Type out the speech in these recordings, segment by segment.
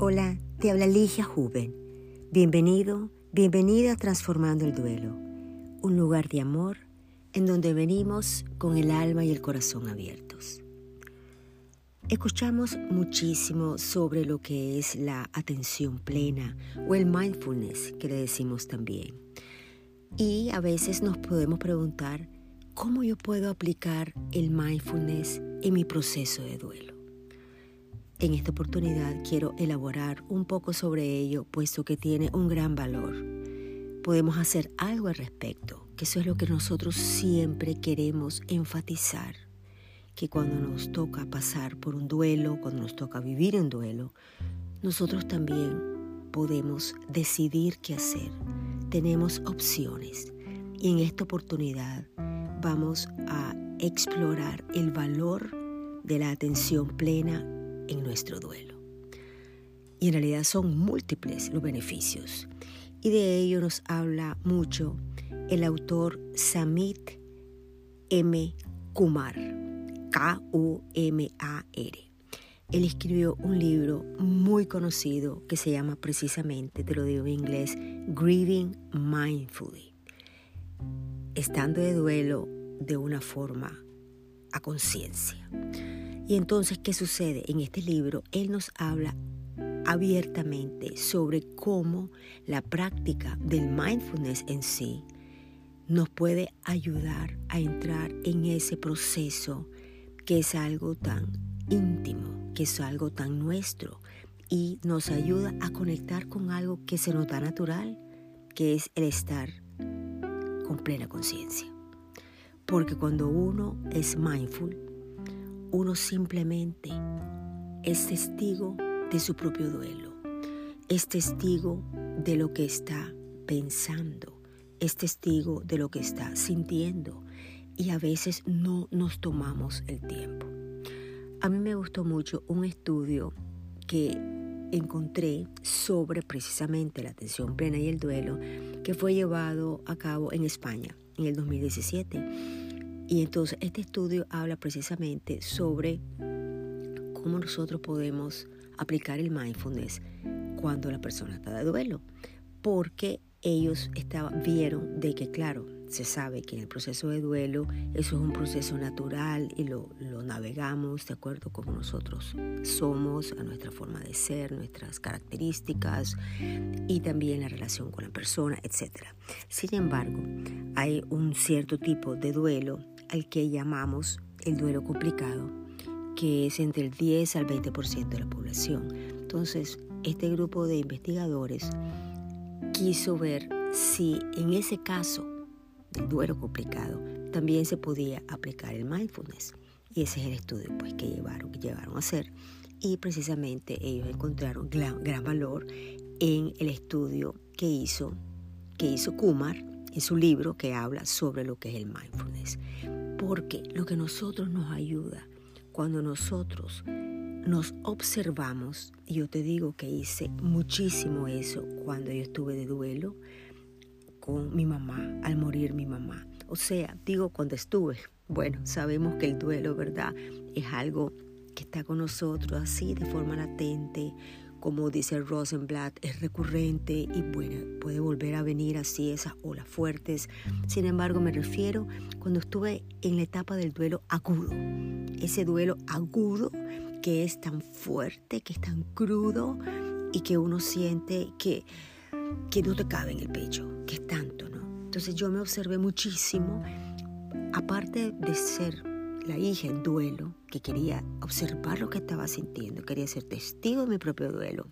Hola, te habla Ligia Juven. Bienvenido, bienvenida a Transformando el Duelo, un lugar de amor en donde venimos con el alma y el corazón abiertos. Escuchamos muchísimo sobre lo que es la atención plena o el mindfulness, que le decimos también. Y a veces nos podemos preguntar, ¿cómo yo puedo aplicar el mindfulness en mi proceso de duelo? En esta oportunidad quiero elaborar un poco sobre ello, puesto que tiene un gran valor. Podemos hacer algo al respecto, que eso es lo que nosotros siempre queremos enfatizar, que cuando nos toca pasar por un duelo, cuando nos toca vivir en duelo, nosotros también podemos decidir qué hacer. Tenemos opciones y en esta oportunidad vamos a explorar el valor de la atención plena en nuestro duelo. Y en realidad son múltiples los beneficios. Y de ello nos habla mucho el autor Samit M. Kumar, K-U-M-A-R. Él escribió un libro muy conocido que se llama precisamente, te lo digo en inglés, Grieving Mindfully. Estando de duelo de una forma a conciencia. Y entonces, ¿qué sucede? En este libro, él nos habla abiertamente sobre cómo la práctica del mindfulness en sí nos puede ayudar a entrar en ese proceso que es algo tan íntimo, que es algo tan nuestro y nos ayuda a conectar con algo que se nos da natural, que es el estar con plena conciencia. Porque cuando uno es mindful, uno simplemente es testigo de su propio duelo, es testigo de lo que está pensando, es testigo de lo que está sintiendo y a veces no nos tomamos el tiempo. A mí me gustó mucho un estudio que encontré sobre precisamente la atención plena y el duelo que fue llevado a cabo en España en el 2017. Y entonces este estudio habla precisamente sobre cómo nosotros podemos aplicar el mindfulness cuando la persona está de duelo. Porque ellos vieron de que, claro, se sabe que en el proceso de duelo eso es un proceso natural y lo navegamos de acuerdo con como nosotros somos, a nuestra forma de ser, nuestras características y también la relación con la persona, etc. Sin embargo, hay un cierto tipo de duelo al que llamamos el duelo complicado, que es entre el 10 al 20% de la población. Entonces, este grupo de investigadores quiso ver si en ese caso del duelo complicado también se podía aplicar el mindfulness. Y ese es el estudio que llevaron a hacer. Y precisamente ellos encontraron gran valor en el estudio que hizo Kumar en su libro que habla sobre lo que es el mindfulness. Porque lo que nosotros nos ayuda cuando nosotros nos observamos, y yo te digo que hice muchísimo eso cuando yo estuve de duelo con mi mamá, al morir mi mamá. O sea, digo cuando estuve. Bueno, sabemos que el duelo, ¿verdad?, es algo que está con nosotros así de forma latente, como dice Rosenblatt, es recurrente y bueno, puede volver a venir así esas olas fuertes. Sin embargo, me refiero cuando estuve en la etapa del duelo agudo. Ese duelo agudo que es tan fuerte, que es tan crudo y que uno siente que no te cabe en el pecho, que es tanto, ¿no? Entonces yo me observé muchísimo, aparte de ser la hija en duelo, que quería observar lo que estaba sintiendo, quería ser testigo de mi propio duelo.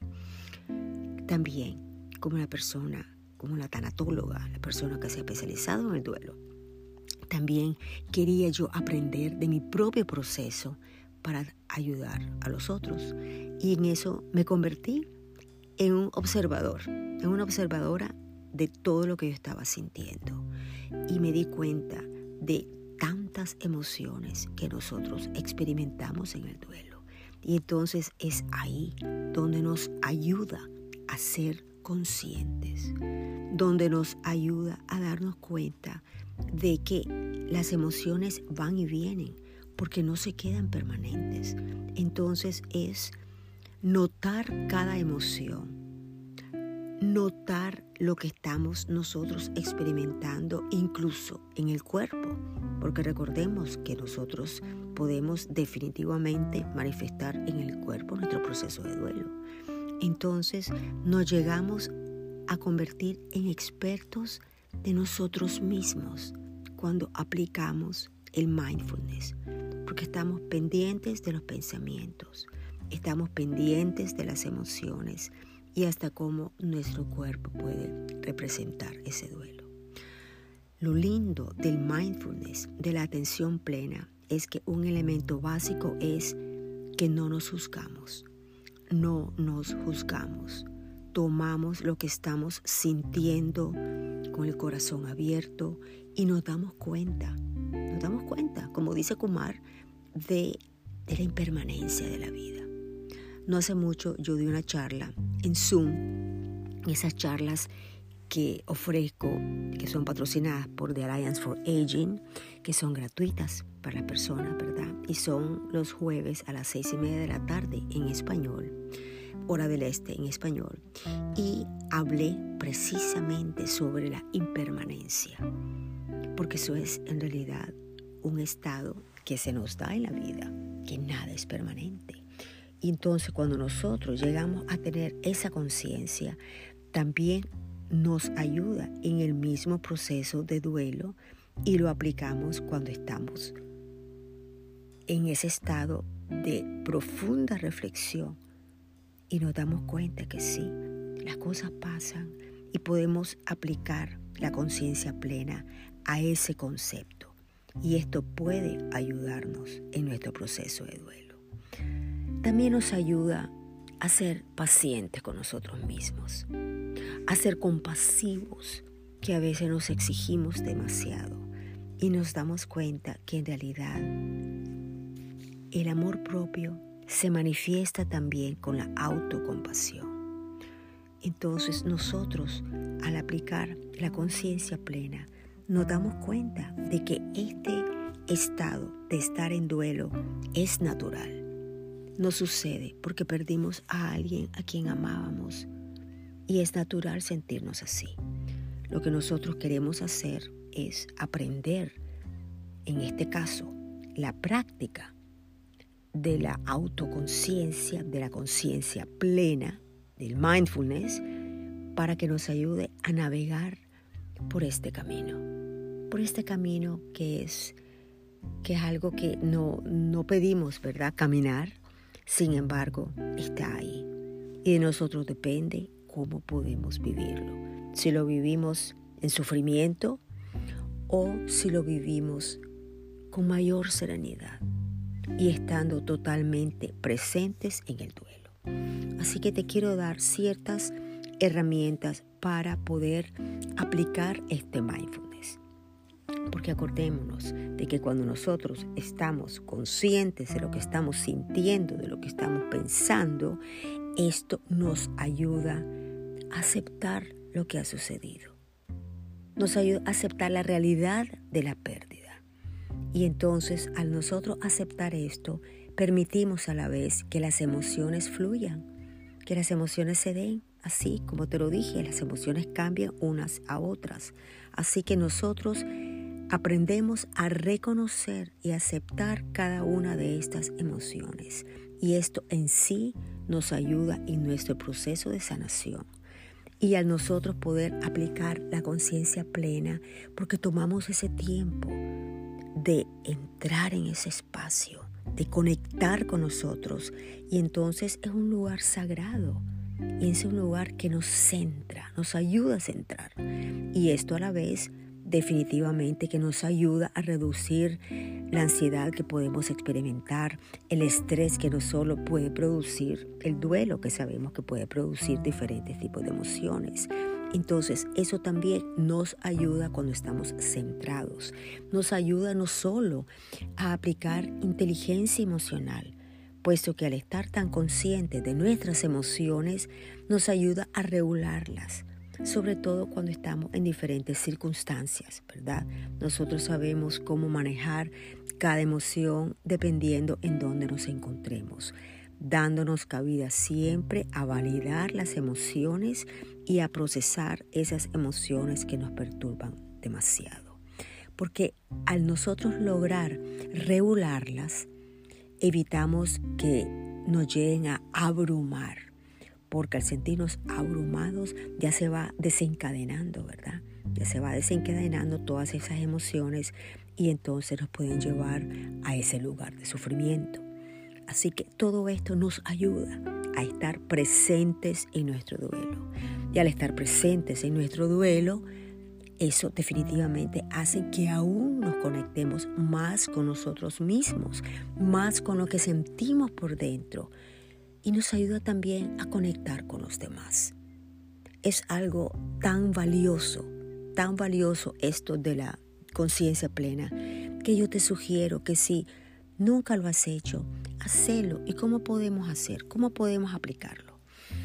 También como una persona, como una tanatóloga, la persona que se ha especializado en el duelo. También quería yo aprender de mi propio proceso para ayudar a los otros. Y en eso me convertí en un observador, en una observadora de todo lo que yo estaba sintiendo. Y me di cuenta de tantas emociones que nosotros experimentamos en el duelo. Y entonces es ahí donde nos ayuda a ser conscientes, donde nos ayuda a darnos cuenta de que las emociones van y vienen porque no se quedan permanentes. Entonces es notar cada emoción, notar lo que estamos nosotros experimentando incluso en el cuerpo, porque recordemos que nosotros podemos definitivamente manifestar en el cuerpo nuestro proceso de duelo. Entonces nos llegamos a convertir en expertos de nosotros mismos cuando aplicamos el mindfulness, porque estamos pendientes de los pensamientos, estamos pendientes de las emociones y hasta cómo nuestro cuerpo puede representar ese duelo. Lo lindo del mindfulness, de la atención plena, es que un elemento básico es que no nos juzgamos. No nos juzgamos. Tomamos lo que estamos sintiendo con el corazón abierto y nos damos cuenta, como dice Kumar, de la impermanencia de la vida. No hace mucho yo di una charla en Zoom, esas charlas que ofrezco, que son patrocinadas por The Alliance for Aging, que son gratuitas para las personas, ¿verdad? Y son los jueves a las 6:30 de la tarde en español, hora del este en español. Y hablé precisamente sobre la impermanencia, porque eso es en realidad un estado que se nos da en la vida, que nada es permanente. Y entonces cuando nosotros llegamos a tener esa conciencia, también nos ayuda en el mismo proceso de duelo y lo aplicamos cuando estamos en ese estado de profunda reflexión y nos damos cuenta que sí, las cosas pasan y podemos aplicar la conciencia plena a ese concepto. Y esto puede ayudarnos en nuestro proceso de duelo. También nos ayuda a ser pacientes con nosotros mismos, a ser compasivos, que a veces nos exigimos demasiado y nos damos cuenta que en realidad el amor propio se manifiesta también con la autocompasión. Entonces nosotros, al aplicar la conciencia plena, nos damos cuenta de que este estado de estar en duelo es natural. No sucede porque perdimos a alguien a quien amábamos y es natural sentirnos así. Lo que nosotros queremos hacer es aprender, en este caso, la práctica de la autoconciencia, de la conciencia plena, del mindfulness, para que nos ayude a navegar por este camino que es algo que no pedimos, ¿verdad? Caminar, sin embargo, está ahí. Y de nosotros depende cómo podemos vivirlo. Si lo vivimos en sufrimiento o si lo vivimos con mayor serenidad y estando totalmente presentes en el duelo. Así que te quiero dar ciertas herramientas para poder aplicar este mindfulness. Porque acordémonos de que cuando nosotros estamos conscientes de lo que estamos sintiendo, de lo que estamos pensando, esto nos ayuda a aceptar lo que ha sucedido. Nos ayuda a aceptar la realidad de la pérdida. Y entonces, al nosotros aceptar esto, permitimos a la vez que las emociones fluyan, que las emociones se den. Así como te lo dije, las emociones cambian unas a otras. Así que nosotros aprendemos a reconocer y aceptar cada una de estas emociones. Y esto en sí nos ayuda en nuestro proceso de sanación. Y al nosotros poder aplicar la conciencia plena, porque tomamos ese tiempo de entrar en ese espacio, de conectar con nosotros. Y entonces es un lugar sagrado. Y es un lugar que nos centra, nos ayuda a centrar. Y esto a la vez definitivamente que nos ayuda a reducir la ansiedad que podemos experimentar, el estrés que no solo puede producir el duelo, que sabemos que puede producir diferentes tipos de emociones. Entonces, eso también nos ayuda cuando estamos centrados. Nos ayuda no solo a aplicar inteligencia emocional, puesto que al estar tan conscientes de nuestras emociones, nos ayuda a regularlas, sobre todo cuando estamos en diferentes circunstancias, ¿verdad? Nosotros sabemos cómo manejar cada emoción dependiendo en dónde nos encontremos. dándonos cabida siempre a validar las emociones y a procesar esas emociones que nos perturban demasiado. Porque al nosotros lograr regularlas, evitamos que nos lleguen a abrumar, porque al sentirnos abrumados ya se va desencadenando, ¿verdad? Ya se va desencadenando todas esas emociones y entonces nos pueden llevar a ese lugar de sufrimiento. Así que todo esto nos ayuda a estar presentes en nuestro duelo. Y al estar presentes en nuestro duelo, eso definitivamente hace que aún nos conectemos más con nosotros mismos, más con lo que sentimos por dentro. Y nos ayuda también a conectar con los demás. Es algo tan valioso esto de la conciencia plena, que yo te sugiero que si nunca lo has hecho, hacelo. ¿Y cómo podemos hacer? ¿Cómo podemos aplicarlo?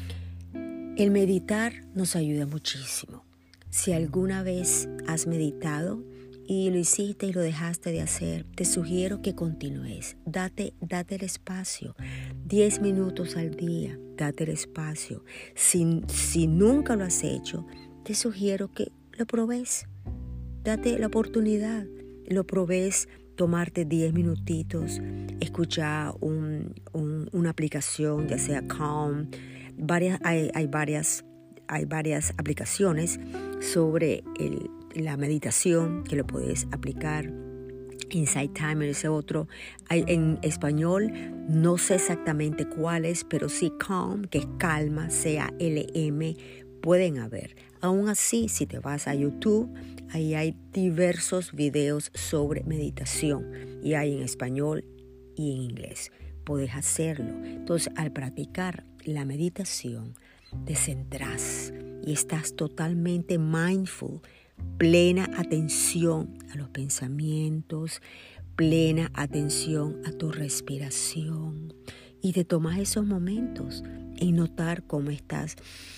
El meditar nos ayuda muchísimo. Si alguna vez has meditado y lo hiciste y lo dejaste de hacer, te sugiero que continúes. Date el espacio. 10 minutos al día, date el espacio. Si nunca lo has hecho, te sugiero que lo probes. Date la oportunidad. Lo probes, tomarte 10 minutitos, escuchar una aplicación, ya sea Calm. Hay varias aplicaciones sobre la meditación que lo puedes aplicar. Insight Timer, ese otro. Hay en español, no sé exactamente cuál es, pero sí Calm, que es calma, CALM, pueden haber. Aún así, si te vas a YouTube, ahí hay diversos videos sobre meditación y hay en español y en inglés. Puedes hacerlo. Entonces, al practicar la meditación, te centras y estás totalmente mindful, plena atención a los pensamientos, plena atención a tu respiración, y te tomas esos momentos en notar cómo estás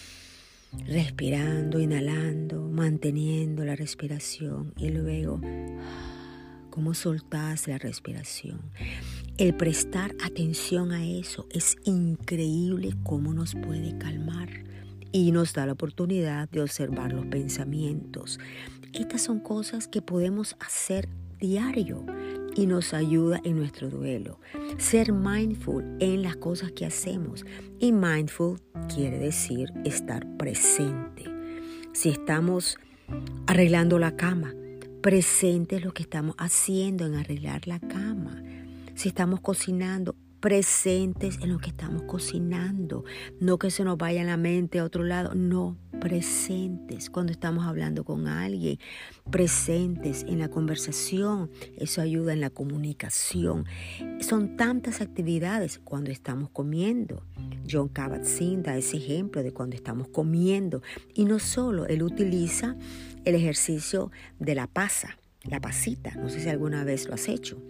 respirando, inhalando, manteniendo la respiración y luego cómo soltas la respiración. El prestar atención a eso es increíble cómo nos puede calmar y nos da la oportunidad de observar los pensamientos. Estas son cosas que podemos hacer diario y nos ayuda en nuestro duelo. Ser mindful en las cosas que hacemos. Y mindful quiere decir estar presente. Si estamos arreglando la cama, presente es lo que estamos haciendo en arreglar la cama. Si estamos cocinando, presentes en lo que estamos cocinando. No que se nos vaya la mente a otro lado, no, presentes cuando estamos hablando con alguien, presentes en la conversación. Eso ayuda en la comunicación. Son tantas actividades cuando estamos comiendo. Jon Kabat-Zinn da ese ejemplo de cuando estamos comiendo. Y no solo, él utiliza el ejercicio de la pasita. No sé si alguna vez lo has hecho.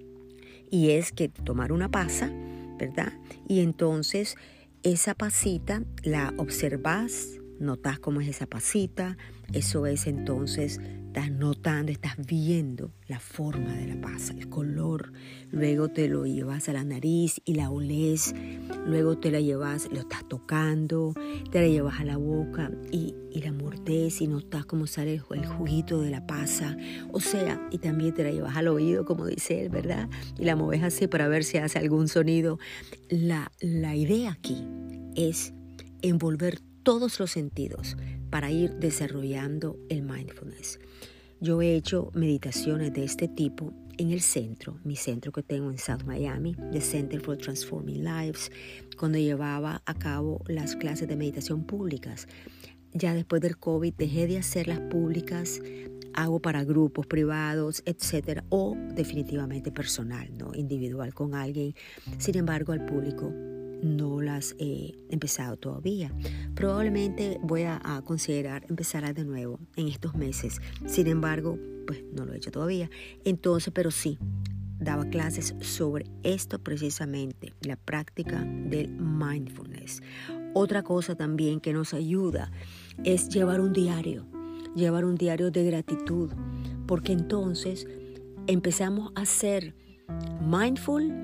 Y es que tomar una pasa, ¿verdad? Y entonces esa pasita la observas, notas cómo es esa pasita. Eso es entonces, estás notando, estás viendo la forma de la pasa, el color. Luego te lo llevas a la nariz y la olés. Luego te la llevas, lo estás tocando, te la llevas a la boca y la mordes y notas cómo sale el juguito de la pasa. O sea, y también te la llevas al oído, como dice él, ¿verdad? Y la mueves así para ver si hace algún sonido. La idea aquí es envolver todos los sentidos para ir desarrollando el mindfulness. Yo he hecho meditaciones de este tipo en el centro, mi centro que tengo en South Miami, The Center for Transforming Lives, cuando llevaba a cabo las clases de meditación públicas. Ya después del COVID dejé de hacerlas públicas, hago para grupos privados, etcétera, o definitivamente personal, ¿no? Individual con alguien. Sin embargo, al público no las he empezado todavía. Probablemente voy a considerar empezarlas de nuevo en estos meses. Sin embargo, pues no lo he hecho todavía. Entonces, pero sí, daba clases sobre esto precisamente, la práctica del mindfulness. Otra cosa también que nos ayuda es llevar un diario de gratitud, porque entonces empezamos a ser mindful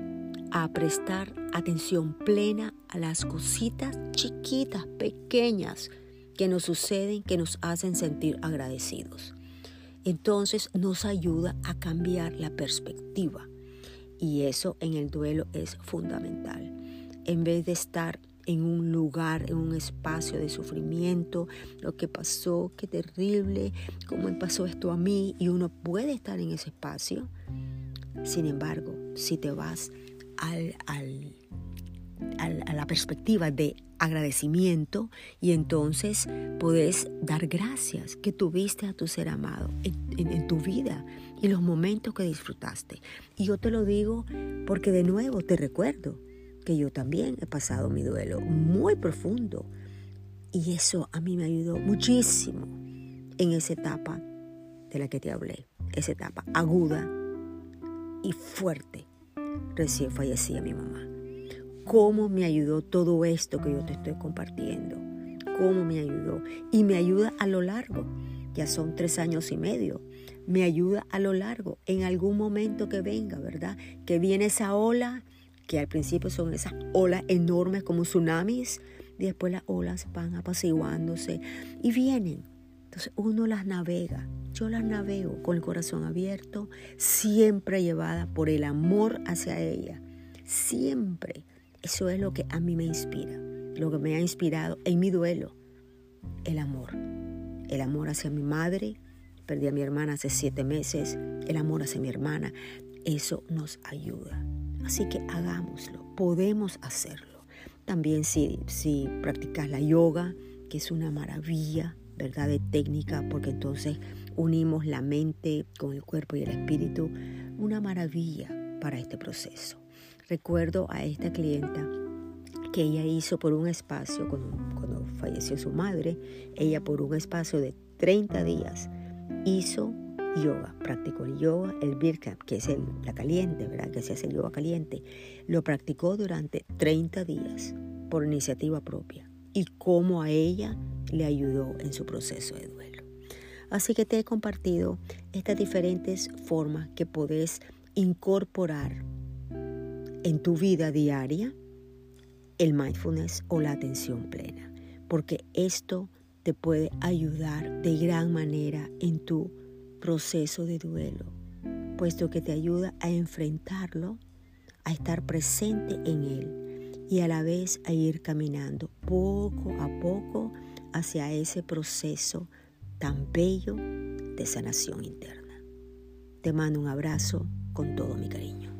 a prestar atención plena a las cositas chiquitas, pequeñas que nos suceden, que nos hacen sentir agradecidos. Entonces nos ayuda a cambiar la perspectiva y eso en el duelo es fundamental. En vez de estar en un lugar, en un espacio de sufrimiento, lo que pasó, qué terrible, cómo me pasó esto a mí, y uno puede estar en ese espacio. Sin embargo, si te vas a la perspectiva de agradecimiento, y entonces puedes dar gracias que tuviste a tu ser amado en tu vida y los momentos que disfrutaste. Y yo te lo digo porque de nuevo te recuerdo que yo también he pasado mi duelo muy profundo y eso a mí me ayudó muchísimo en esa etapa de la que te hablé, esa etapa aguda y fuerte. Recién fallecía mi mamá. ¿Cómo me ayudó todo esto que yo te estoy compartiendo? ¿Cómo me ayudó? Y me ayuda a lo largo. Ya son 3 años y medio. Me ayuda a lo largo. En algún momento que venga, ¿verdad? Que viene esa ola, que al principio son esas olas enormes como tsunamis. Y después las olas van apaciguándose y vienen. Entonces uno las navega. Yo las navego con el corazón abierto, siempre llevada por el amor hacia ella. Siempre. Eso es lo que a mí me inspira, lo que me ha inspirado en mi duelo, el amor hacia mi madre, perdí a mi hermana hace 7 meses, el amor hacia mi hermana, eso nos ayuda. Así que hagámoslo, podemos hacerlo. También si practicas la yoga, que es una maravilla, ¿verdad?, de técnica, porque entonces unimos la mente con el cuerpo y el espíritu, una maravilla para este proceso. Recuerdo a esta clienta que ella hizo por un espacio, cuando falleció su madre, ella por un espacio de 30 días hizo yoga, practicó el yoga, el Bikram, que es la caliente, ¿verdad?, que se hace el yoga caliente, lo practicó durante 30 días por iniciativa propia y cómo a ella le ayudó en su proceso de duelo. Así que te he compartido estas diferentes formas que podés incorporar en tu vida diaria el mindfulness o la atención plena, porque esto te puede ayudar de gran manera en tu proceso de duelo, puesto que te ayuda a enfrentarlo, a estar presente en él y a la vez a ir caminando poco a poco hacia ese proceso tan bello de sanación interna. Te mando un abrazo con todo mi cariño.